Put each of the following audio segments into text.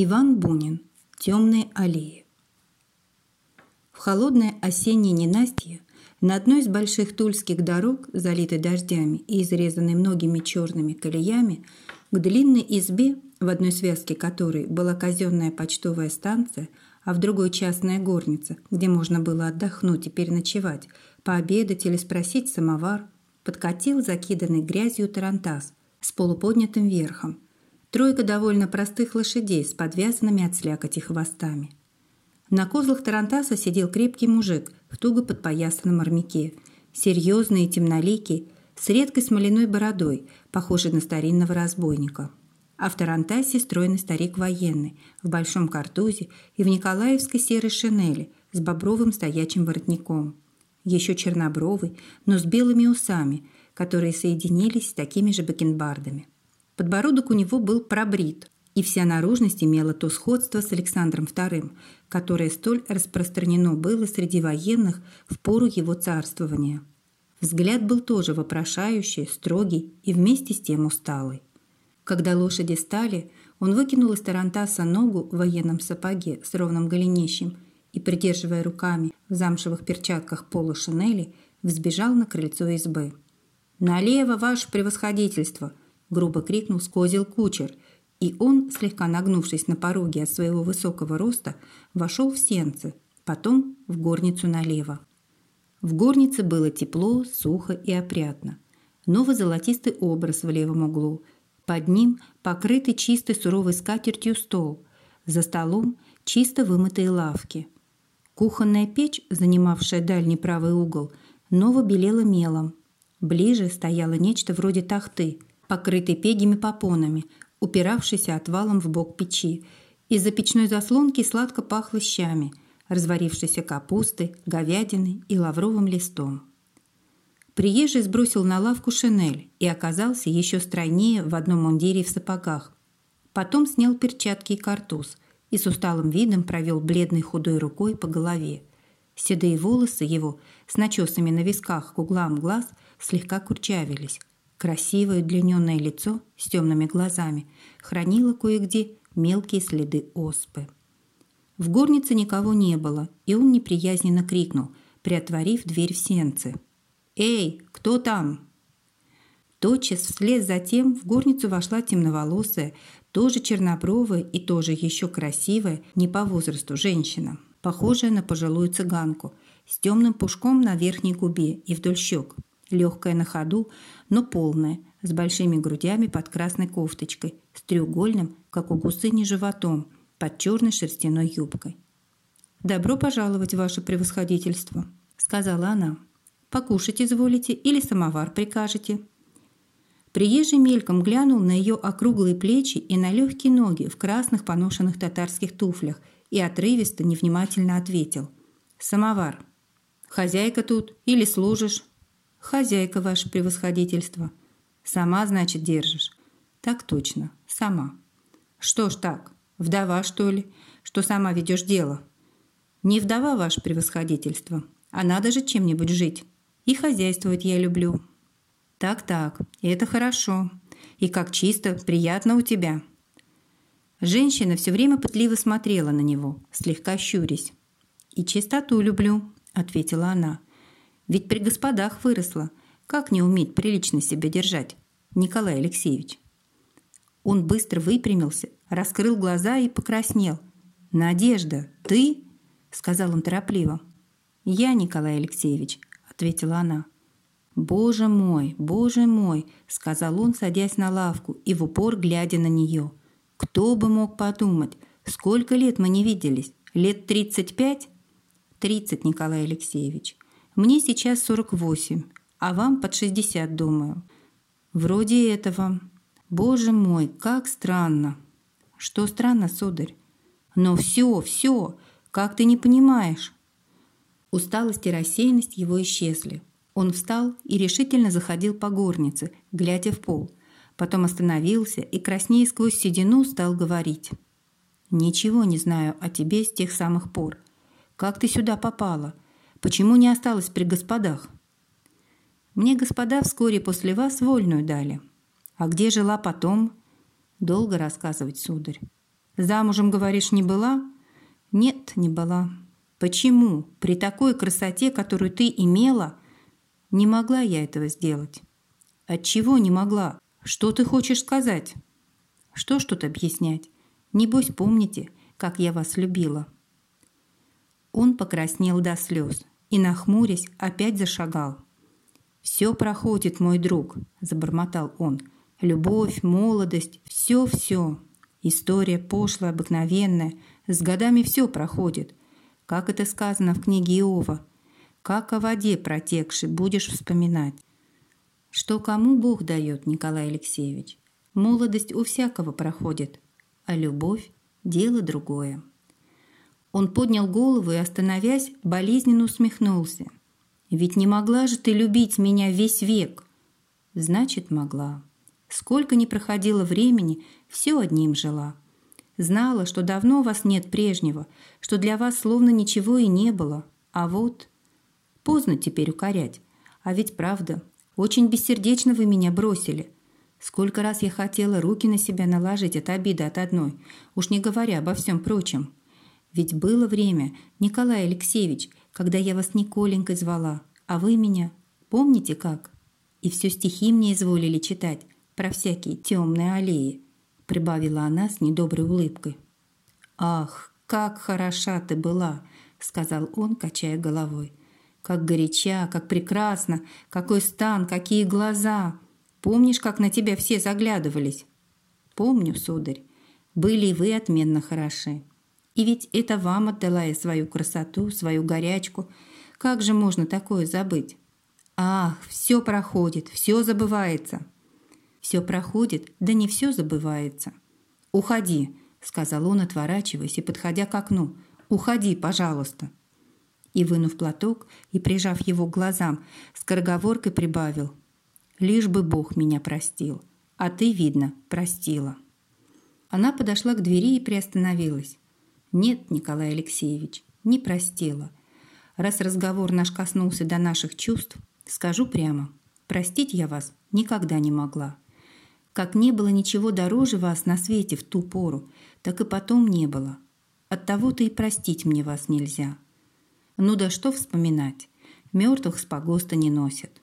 Иван Бунин. Темные аллеи. В холодное осеннее ненастье на одной из больших тульских дорог, залитой дождями и изрезанной многими черными колеями, к длинной избе, в одной связке которой была казенная почтовая станция, а в другой частная горница, где можно было отдохнуть и переночевать, пообедать или спросить самовар, подкатил закиданный грязью тарантас с полуподнятым верхом. Тройка довольно простых лошадей с подвязанными от слякоти хвостами. На козлах тарантаса сидел крепкий мужик в туго подпоясанном армяке, серьезный и темноликий, с редкой смоляной бородой, похожий на старинного разбойника. А в тарантасе стройный старик военный, в большом картузе и в николаевской серой шинели с бобровым стоячим воротником. Еще чернобровый, но с белыми усами, которые соединились с такими же бакенбардами. Подбородок у него был пробрит, и вся наружность имела то сходство с Александром II, которое столь распространено было среди военных в пору его царствования. Взгляд был тоже вопрошающий, строгий и вместе с тем усталый. Когда лошади стали, он выкинул из тарантаса ногу в военном сапоге с ровным голенищем и, придерживая руками в замшевых перчатках пола шинели, взбежал на крыльцо избы. «Налево, ваше превосходительство!» – грубо крикнул с козел кучер, и он, слегка нагнувшись на пороге от своего высокого роста, вошел в сенцы, потом в горницу налево. В горнице было тепло, сухо и опрятно. Новый золотистый образ в левом углу. Под ним покрытый чистой суровой скатертью стол. За столом чисто вымытые лавки. Кухонная печь, занимавшая дальний правый угол, ново белела мелом. Ближе стояло нечто вроде тахты, покрытой пегими попонами, упиравшейся отвалом в бок печи. Из-за печной заслонки сладко пахло щами, разварившейся капустой, говядиной и лавровым листом. Приезжий сбросил на лавку шинель и оказался еще стройнее в одном мундире и в сапогах. Потом снял перчатки и картуз и с усталым видом провел бледной худой рукой по голове. Седые волосы его с начесами на висках к углам глаз слегка курчавились. Красивое удлиненное лицо с темными глазами хранило кое-где мелкие следы оспы. В горнице никого не было, и он неприязненно крикнул, приотворив дверь в сенцы. «Эй, кто там?» Тотчас вслед за тем в горницу вошла темноволосая, тоже чернобровая и тоже еще красивая, не по возрасту, женщина, похожая на пожилую цыганку, с темным пушком на верхней губе и вдоль щек, легкая на ходу, но полная, с большими грудями под красной кофточкой, с треугольным, как у гусыни, животом, под черной шерстяной юбкой. «Добро пожаловать, ваше превосходительство», — сказала она. «Покушать изволите или самовар прикажете?» Приезжий мельком глянул на ее округлые плечи и на легкие ноги в красных поношенных татарских туфлях и отрывисто, невнимательно ответил. «Самовар. Хозяйка тут или служишь?» «Хозяйка, ваше превосходительство». «Сама, значит, держишь?» «Так точно, сама». «Что ж так, вдова, что ли, что сама ведешь дело?» «Не вдова, ваше превосходительство, а надо же чем-нибудь жить. И хозяйствовать я люблю». «Так, это хорошо. И как чисто, приятно у тебя». Женщина все время пытливо смотрела на него, слегка щурясь. «И чистоту люблю», — ответила она. «Ведь при господах выросла. Как не уметь прилично себя держать, Николай Алексеевич?» Он быстро выпрямился, раскрыл глаза и покраснел. «Надежда, ты?» — сказал он торопливо. «Я, Николай Алексеевич», — ответила она. Боже мой!» — сказал он, садясь на лавку и в упор глядя на нее. «Кто бы мог подумать? Сколько лет мы не виделись? Лет 35?» «30, Николай Алексеевич. Мне сейчас 48, а вам под 60, думаю». «Вроде этого. Боже мой, как странно!» «Что странно, сударь?» «Но все, как ты не понимаешь?» Усталость и рассеянность его исчезли. Он встал и решительно заходил по горнице, глядя в пол. Потом остановился и, краснея сквозь седину, стал говорить. «Ничего не знаю о тебе с тех самых пор. Как ты сюда попала? Почему не осталась при господах?» «Мне господа вскоре после вас вольную дали. А где жила потом?» «Долго рассказывать, сударь». Замужем, говоришь, не была? Нет, не была. Почему? При такой красоте, которую ты имела, не могла я этого сделать. Отчего не могла? Что ты хочешь сказать? Что ж тут объяснять? Небось, помните, как я вас любила. Он покраснел до слез и, нахмурясь, опять зашагал. «Все проходит, мой друг», – забормотал он. «Любовь, молодость, все-все. История пошлая, обыкновенная. С годами все проходит. Как это сказано в книге Иова. Как о воде протекшей будешь вспоминать». Что кому Бог дает, Николай Алексеевич? Молодость у всякого проходит, а любовь – дело другое. Он поднял голову и, остановясь, болезненно усмехнулся. «Ведь не могла же ты любить меня весь век?» «Значит, могла. Сколько ни проходило времени, все одним жила. Знала, что давно у вас нет прежнего, что для вас словно ничего и не было. А вот... Поздно теперь укорять. А ведь правда, очень бессердечно вы меня бросили. Сколько раз я хотела руки на себя наложить от обиды от одной, уж не говоря обо всем прочем. Ведь было время, Николай Алексеевич, когда я вас Николенькой звала, а вы меня, помните как? И все стихи мне изволили читать про всякие темные аллеи», прибавила она с недоброй улыбкой. «Ах, как хороша ты была», сказал он, качая головой. «Как горяча, как прекрасна, какой стан, какие глаза! Помнишь, как на тебя все заглядывались?» «Помню, сударь, были и вы отменно хороши. И ведь это вам отдала я свою красоту, свою горячку. Как же можно такое забыть? Ах, все проходит, все забывается». «Все проходит, да не все забывается». «Уходи», — сказал он, отворачиваясь и подходя к окну. «Уходи, пожалуйста». И, вынув платок и прижав его к глазам, скороговоркой прибавил: «Лишь бы Бог меня простил, а ты, видно, простила». Она подошла к двери и приостановилась. «Нет, Николай Алексеевич, не простила. Раз разговор наш коснулся до наших чувств, скажу прямо, простить я вас никогда не могла. Как не было ничего дороже вас на свете в ту пору, так и потом не было. Оттого-то и простить мне вас нельзя. Ну да что вспоминать, мертвых с погоста не носят».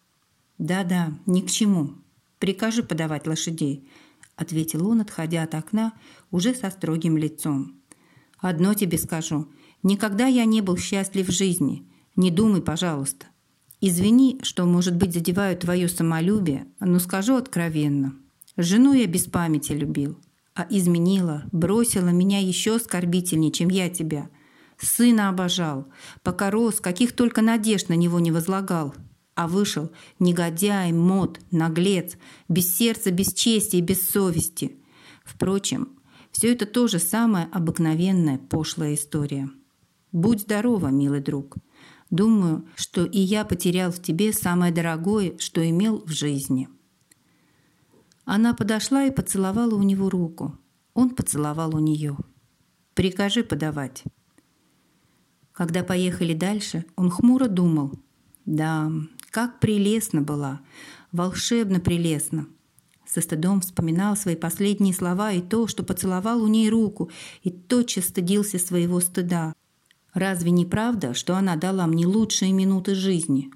«Да-да, ни к чему. Прикажи подавать лошадей», — ответил он, отходя от окна уже со строгим лицом. «Одно тебе скажу. Никогда я не был счастлив в жизни. Не думай, пожалуйста. Извини, что, может быть, задеваю твое самолюбие, но скажу откровенно. Жену я без памяти любил, а изменила, бросила меня еще оскорбительнее, чем я тебя. Сына обожал, пока рос, каких только надежд на него не возлагал. А вышел негодяй, мод, наглец, без сердца, без чести и без совести. Впрочем, все это тоже самая обыкновенная пошлая история. Будь здорова, милый друг. Думаю, что и я потерял в тебе самое дорогое, что имел в жизни». Она подошла и поцеловала у него руку. Он поцеловал у нее. «Прикажи подавать». Когда поехали дальше, он хмуро думал. Да, как прелестно была, волшебно прелестно. Со стыдом вспоминал свои последние слова и то, что поцеловал у ней руку, и тотчас стыдился своего стыда. Разве не правда, что она дала мне лучшие минуты жизни?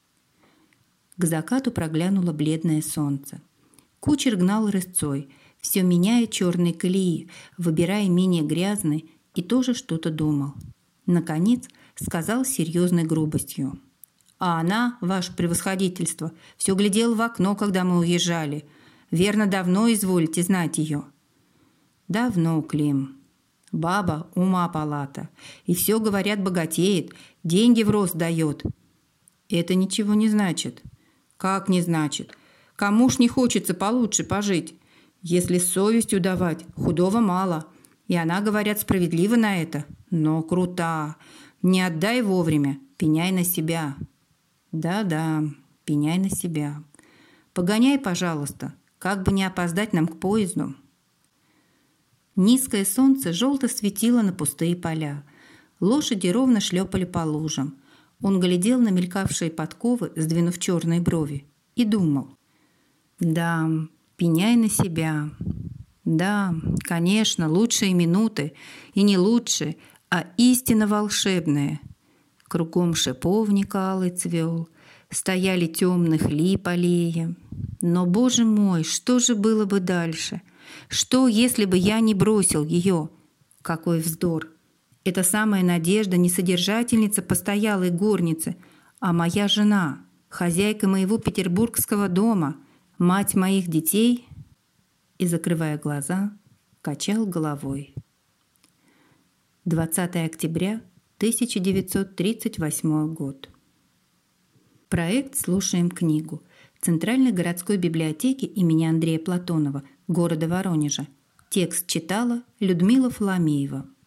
К закату проглянуло бледное солнце. Кучер гнал рысцой, все меняя черные колеи, выбирая менее грязные, и тоже что-то думал. Наконец сказал с серьезной грубостью: «А она, ваше превосходительство, все глядела в окно, когда мы уезжали. Верно, давно изволите знать ее». «Давно, Клим. Баба ума палата. И все, говорят, богатеет, деньги в рост дает». «Это ничего не значит». «Как не значит? Кому ж не хочется получше пожить? Если с совестью давать, худого мало. И она, говорят, справедлива на это. Но крута. Не отдай вовремя, пеняй на себя». «Да-да, пеняй на себя. Погоняй, пожалуйста, как бы не опоздать нам к поезду». Низкое солнце желто светило на пустые поля. Лошади ровно шлепали по лужам. Он глядел на мелькавшие подковы, сдвинув черные брови, и думал: «Да, пеняй на себя. Да, конечно, лучшие минуты, и не лучшие, а истинно волшебные. Кругом шиповник алый цвел, стояли темных лип аллеи. Но, Боже мой, что же было бы дальше? Что, если бы я не бросил ее? Какой вздор! Эта самая Надежда не содержательница постоялой горницы, а моя жена, хозяйка моего петербургского дома, мать моих детей. И, закрывая глаза, качал головой. 20 октября 1938 год. Проект «Слушаем книгу» Центральной городской библиотеки имени Андрея Платонова, города Воронежа. Текст читала Людмила Фоломеева.